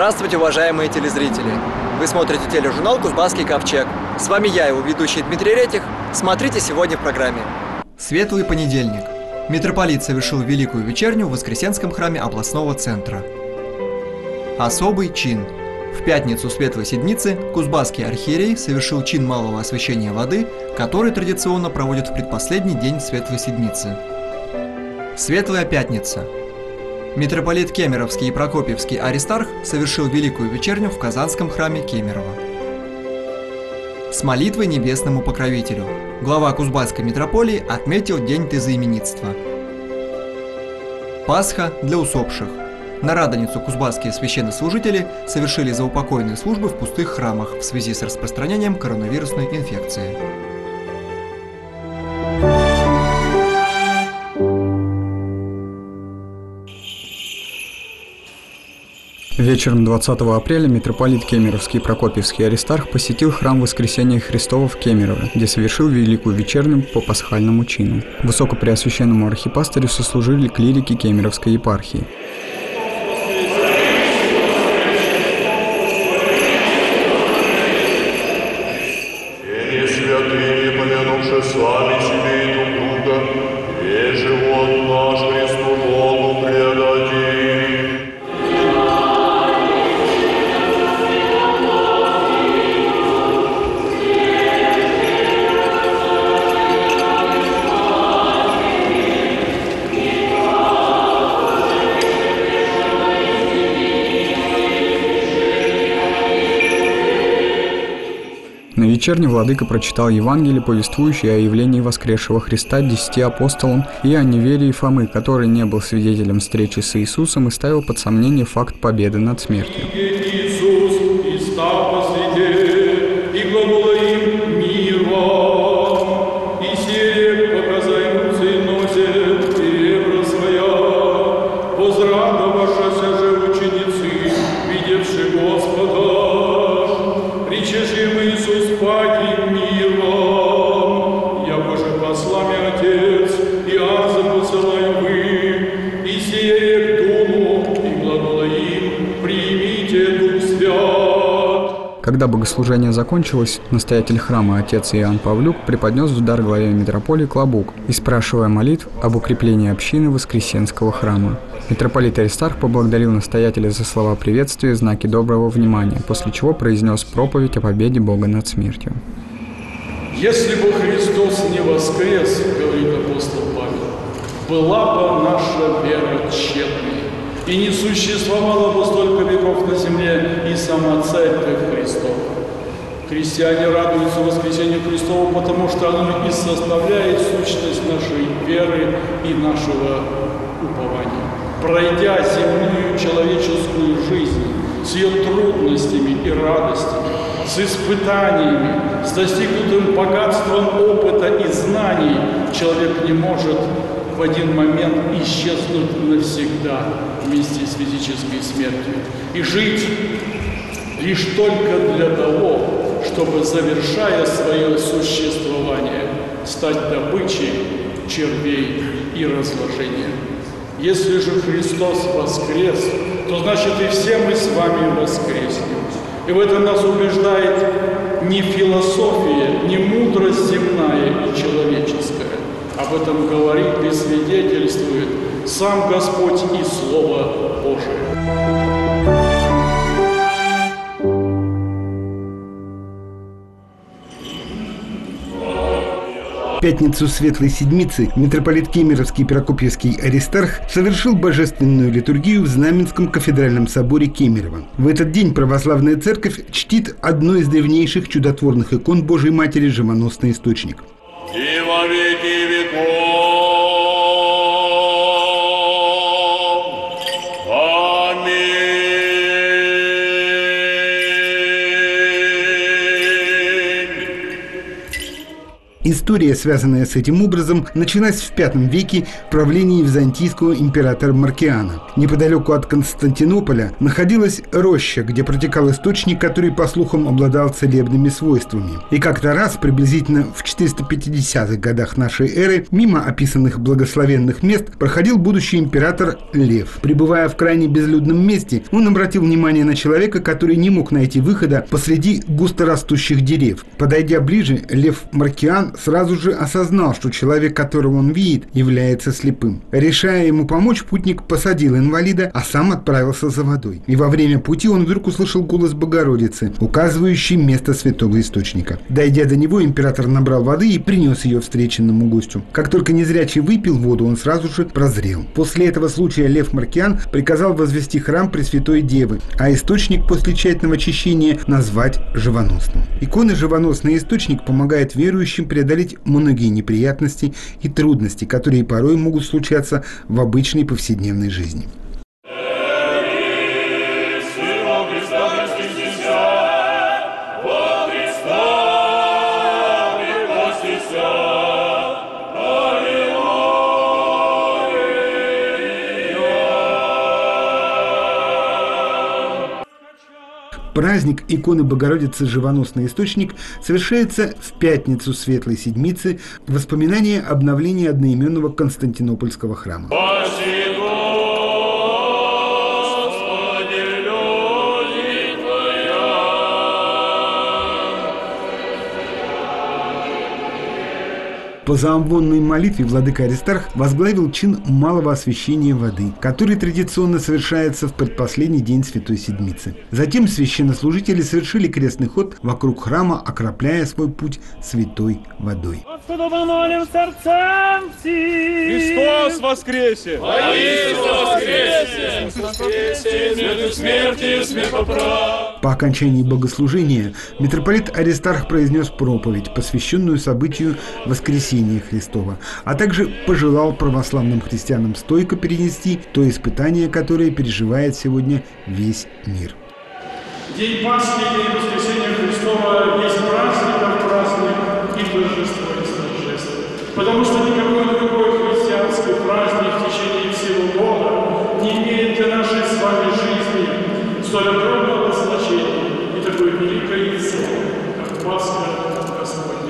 Здравствуйте, уважаемые телезрители! Вы смотрите тележурнал «Кузбасский ковчег». С вами я, его ведущий Дмитрий Ретих. Смотрите сегодня в программе. Светлый понедельник. Митрополит совершил Великую вечерню в Воскресенском храме областного центра. Особый чин. В пятницу Светлой Седмицы Кузбасский архиерей совершил чин малого освящения воды, который традиционно проводят в предпоследний день Светлой Седмицы. Светлая Пятница. Митрополит Кемеровский и Прокопьевский Аристарх совершил Великую вечерню в Казанском храме Кемерово. С молитвой небесному покровителю. Глава Кузбасской митрополии отметил День тезаименитства. Пасха для усопших. На Радоницу кузбасские священнослужители совершили заупокойные службы в пустых храмах в связи с распространением коронавирусной инфекции. Вечером 20 апреля митрополит Кемеровский и Прокопьевский Аристарх посетил храм Воскресения Христова в Кемерово, где совершил Великую вечерню по пасхальному чину. Высокопреосвященному архипастырю сослужили клирики Кемеровской епархии. Святыми, помянувши сами себе и друг друга, весь живот наш Христу Богу предадим. На вечерне владыка прочитал Евангелие, повествующее о явлении воскресшего Христа 10 апостолам, и о неверии Фомы, который не был свидетелем встречи с Иисусом и ставил под сомнение факт победы над смертью. Иисус, и стал посреди, и глагола им мир вам, и сие показаются и носят ребра своя, возрадовавшися же ученицы, видевши Господа, речешь им Иисус, паки мир вам, я Боже послами Отец, и азы посылаю вы, и сие к дому, и глагола им, примите Дух Свят. Когда богослужение закончилось, настоятель храма отец Иоанн Павлюк преподнес в дар главе митрополии клобук, и спрашивая молитв об укреплении общины Воскресенского храма. Митрополит Аристарх поблагодарил настоятеля за слова приветствия и знаки доброго внимания, после чего произнес проповедь о победе Бога над смертью. Если бы Христос не воскрес, говорит апостол Павел, была бы наша вера тщетной, и не существовало бы столько веков на земле и сама Церковь Христова. Христиане радуются воскресению Христову, потому что оно и составляет сущность нашей веры и нашего упования. Пройдя земную человеческую жизнь с ее трудностями и радостями, с испытаниями, с достигнутым богатством опыта и знаний, человек не может в один момент исчезнуть навсегда вместе с физической смертью и жить лишь только для того, чтобы, завершая свое существование, стать добычей червей и разложения. Если же Христос воскрес, то значит и все мы с вами воскреснем. И в этом нас убеждает не философия, не мудрость земная и человеческая. Об этом говорит и свидетельствует сам Господь и Слово Божие. В пятницу Светлой Седмицы митрополит Кемеровский и Прокопьевский Аристарх совершил божественную литургию в Знаменском кафедральном соборе Кемерово. В этот день православная церковь чтит одну из древнейших чудотворных икон Божией Матери – живоносный источник. И во веки веков. История, связанная с этим образом, началась в V веке в правлении византийского императора Маркиана. Неподалеку от Константинополя находилась роща, где протекал источник, который, по слухам, обладал целебными свойствами. И как-то раз, приблизительно в 450-х годах нашей эры, мимо описанных благословенных мест проходил будущий император Лев. Пребывая в крайне безлюдном месте, он обратил внимание на человека, который не мог найти выхода посреди густорастущих деревьев. Подойдя ближе, Лев Маркиан сразу же осознал, что человек, которого он видит, является слепым. Решая ему помочь, путник посадил инвалида, а сам отправился за водой. И во время пути он вдруг услышал голос Богородицы, указывающий место святого источника. Дойдя до него, император набрал воды и принес ее встреченному гостю. Как только незрячий выпил воду, он сразу же прозрел. После этого случая Лев Маркиан приказал возвести храм Пресвятой Девы, а источник после тщательного очищения назвать живоносным. Икона «Живоносный источник» помогает верующим преодолеть многие неприятности и трудности, которые порой могут случаться в обычной повседневной жизни. Праздник иконы Богородицы «Живоносный источник» совершается в пятницу Светлой Седмицы, воспоминание обновления одноименного Константинопольского храма. По заамвонной молитве владыка Аристарх возглавил чин малого освящения воды, который традиционно совершается в предпоследний день Святой Седмицы. Затем священнослужители совершили крестный ход вокруг храма, окропляя свой путь святой водой. Христос воскресе! По окончании богослужения митрополит Аристарх произнес проповедь, посвященную событию Воскресения Христова, а также пожелал православным христианам стойко перенести то испытание, которое переживает сегодня весь мир. День Пасхи, день Воскресения Христова есть праздник и торжество есть торжество. Потому что никакой другой христианский праздник в течение всего года не имеет для нашей с вами жизни столь огромного значения и такой великой цели, как Пасха Господня.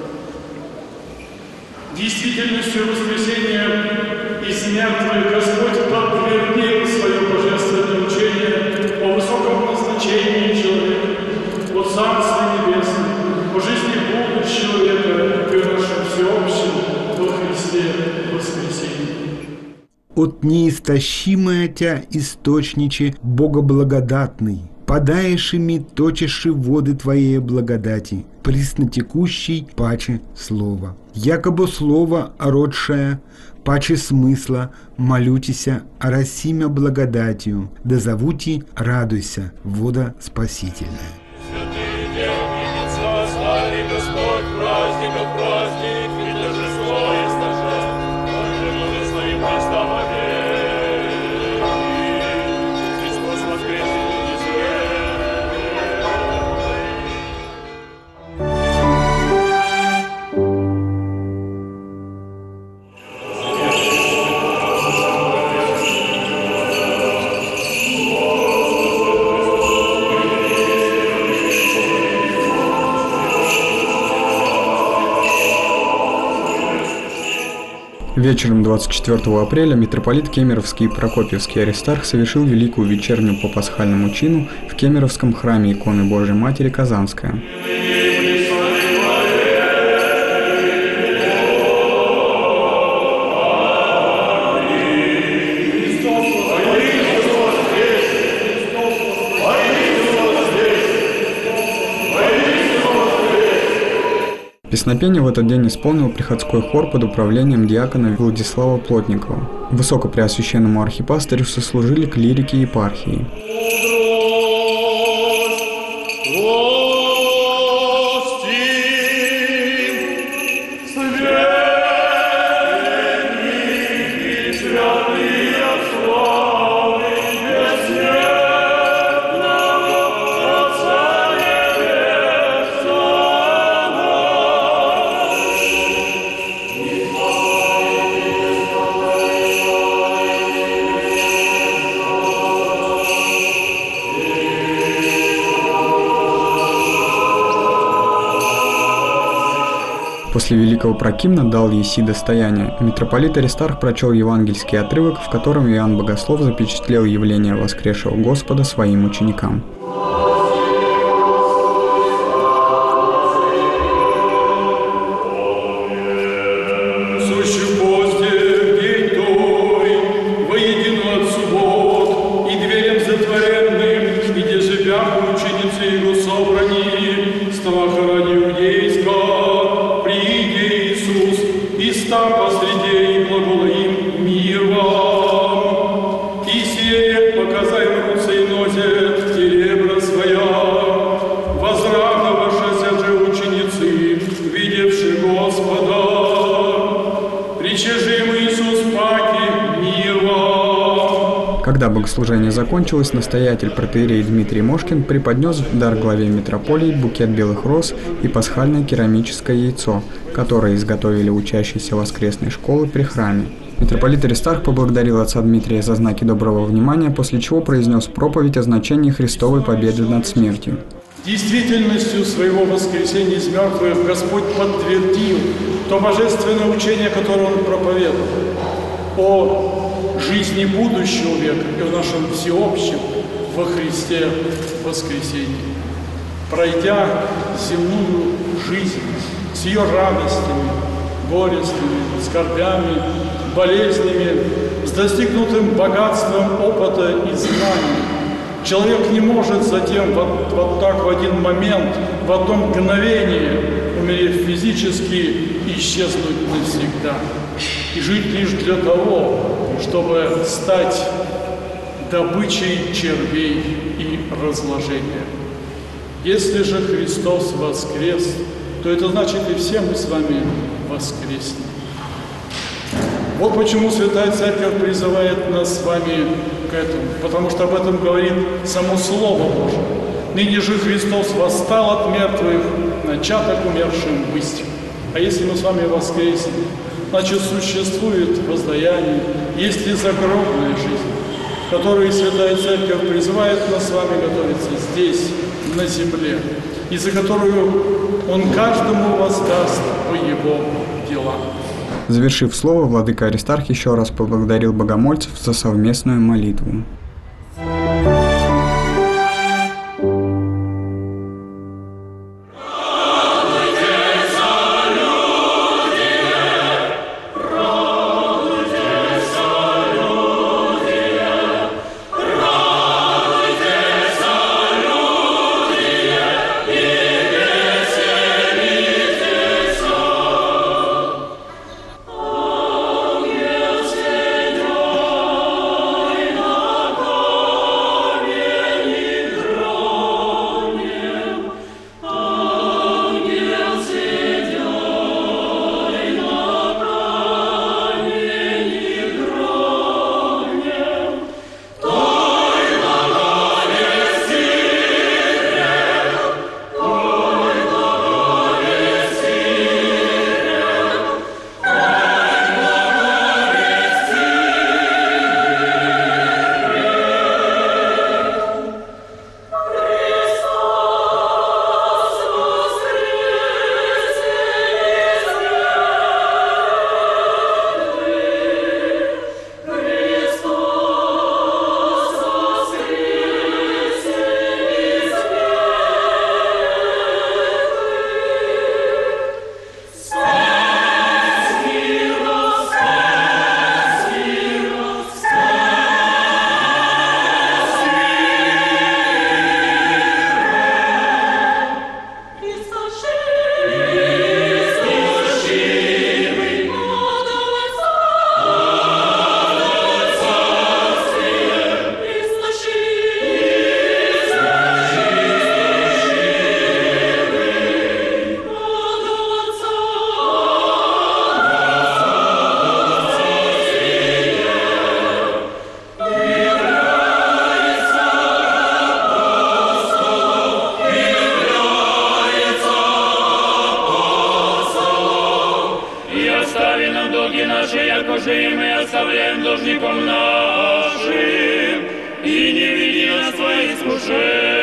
Действительностью воскресения из мертвых Господь подтвердил свое божественное учение о высоком назначении человека, о Царстве Небесном, о жизни будущего века и о нашем всеобщем во Христе воскресении. «От неистощимая тя источниче богоблагодатный, подаешими точиши воды твоей благодати, приснотекущей паче слова. Якобы слово родшее, паче смысла, молютися, оросимя благодатью, да зовути радуйся, вода спасительная». Вечером 24 апреля митрополит Кемеровский и Прокопьевский Аристарх совершил великую вечерню по пасхальному чину в Кемеровском храме иконы Божией Матери Казанская. Песнопение в этот день исполнил приходской хор под управлением диакона Владислава Плотникова. Высокопреосвященному архипастырю сослужили клирики епархии. После великого прокимна дал еси достояние. Митрополит Аристарх прочел евангельский отрывок, в котором Иоанн Богослов запечатлел явление воскресшего Господа своим ученикам. Когда богослужение закончилось, настоятель протоиерей Дмитрий Мошкин преподнес в дар главе митрополии букет белых роз и пасхальное керамическое яйцо, которое изготовили учащиеся воскресной школы при храме. Митрополит Аристарх поблагодарил отца Дмитрия за знаки доброго внимания, после чего произнес проповедь о значении Христовой победы над смертью. Действительностью своего воскресения из мертвых Господь подтвердил то божественное учение, которое Он проповедовал, о жизни будущего века и о нашем всеобщем во Христе воскресении. Пройдя земную жизнь с ее радостями, горестями, скорбями, болезнями, с достигнутым богатством опыта и знаний, человек не может затем вот так в один момент, в одно мгновение, умерев физически, исчезнуть навсегда. И жить лишь для того, чтобы стать добычей червей и разложения. Если же Христос воскрес, то это значит и все мы с вами воскреснем. Вот почему Святая Церковь призывает нас с вами к этому, потому что об этом говорит само Слово Божие. Ныне же Христос восстал от мертвых, начаток умершим быть. А если мы с вами воскреснем, значит, существует воздаяние, есть ли загробная жизнь, в которой Святая Церковь призывает нас с вами готовиться здесь, на земле, и за которую Он каждому воздаст по его делам. Завершив слово, владыка Аристарх еще раз поблагодарил богомольцев за совместную молитву.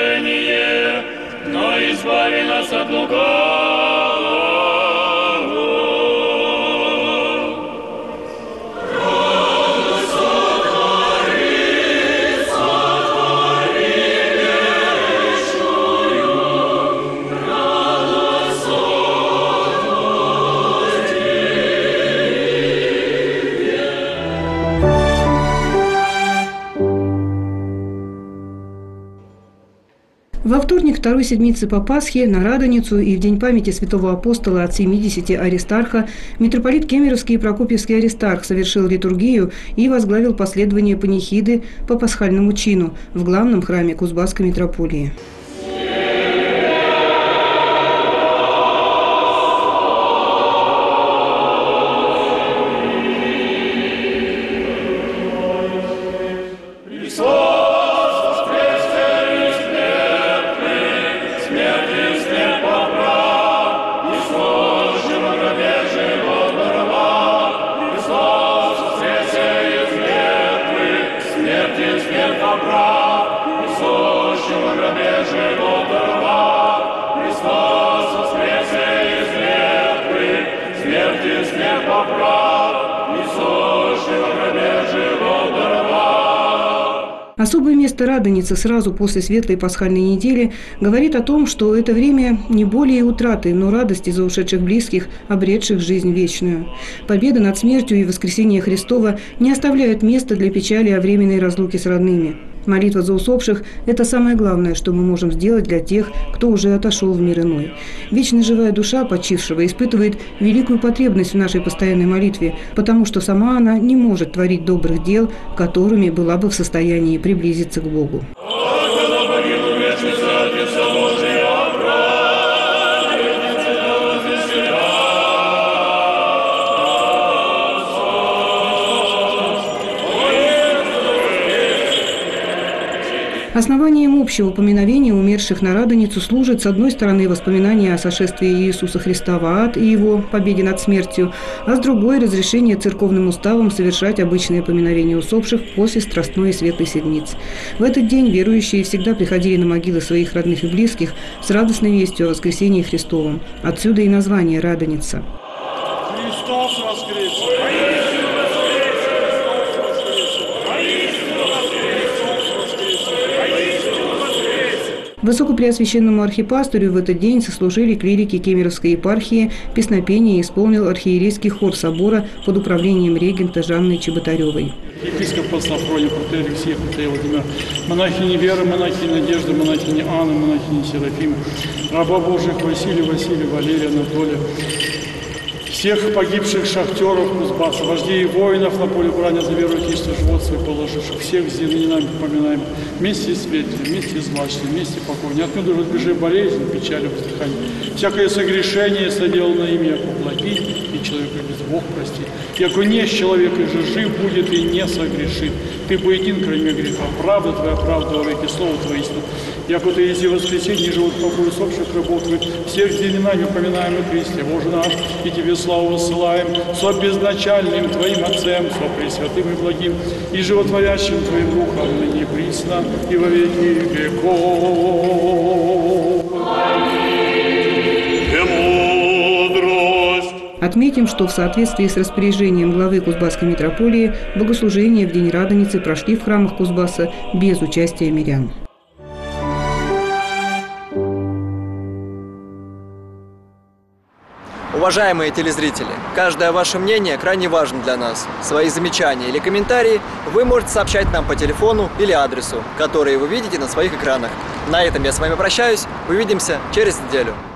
но избави нас от лукавого. второй седмицы по Пасхе на Радоницу и в день памяти святого апостола от 70 Аристарха митрополит Кемеровский и Прокопьевский Аристарх совершил литургию и возглавил последование панихиды по пасхальному чину в главном храме Кузбасской митрополии. Особое место Радоницы сразу после Светлой Пасхальной недели говорит о том, что это время не более утраты, но радости за ушедших близких, обретших жизнь вечную. Победа над смертью и воскресение Христова не оставляют места для печали о временной разлуке с родными. Молитва за усопших – это самое главное, что мы можем сделать для тех, кто уже отошел в мир иной. Вечно живая душа почившего испытывает великую потребность в нашей постоянной молитве, потому что сама она не может творить добрых дел, которыми была бы в состоянии приблизиться к Богу. Основанием общего поминовения умерших на Радоницу служит, с одной стороны, воспоминания о сошествии Иисуса Христа в ад и его победе над смертью, а с другой – разрешение церковным уставом совершать обычное поминовение усопших после Страстной и Светлой Седмиц. В этот день верующие всегда приходили на могилы своих родных и близких с радостной вестью о воскресении Христовом. Отсюда и название «Радоница». Христос воскрес! Высокопреосвященному архипастырю в этот день сослужили клирики Кемеровской епархии, песнопение исполнил архиерейский хор собора под управлением регента Жанны Чеботаревой. Епископ Пафроний, протоиерей Алексей, протоиерей Владимир, монахини Веры, монахини Надежды, монахини Анны, монахини Серафима, раба Божьих Василия, Валерия, Анатолия, всех погибших шахтеров Кузбасса, вождей и воинов на поле брани за веру Отечества, живот свой положивших, всех с нами поминаем, вместе светлые, вместе злачные, вместе покой. Не отмеду разбежи болезнь, печали, воздыхания. Всякое согрешение соделано ими, яко благи, и человека без Бог простит. Яко не с человека же жив будет и не согрешит. Ты поедин, кроме греха, правда твоя, правда во веки, слово твое истина. Яко ты еси воскресенье, живут покой усопших рабов твоих, всех с нами упоминаем и Христе, Боже наш, и Тебе славу высылаем, со безначальным Твоим Отцем, со Пресвятым и Благим, и животворящим Твоим Духом, ныне присно и во веки веков. Отметим, что в соответствии с распоряжением главы Кузбасской митрополии богослужения в день Радоницы прошли в храмах Кузбасса без участия мирян. Уважаемые телезрители, каждое ваше мнение крайне важно для нас. Свои замечания или комментарии вы можете сообщать нам по телефону или адресу, которые вы видите на своих экранах. На этом я с вами прощаюсь. Увидимся через неделю.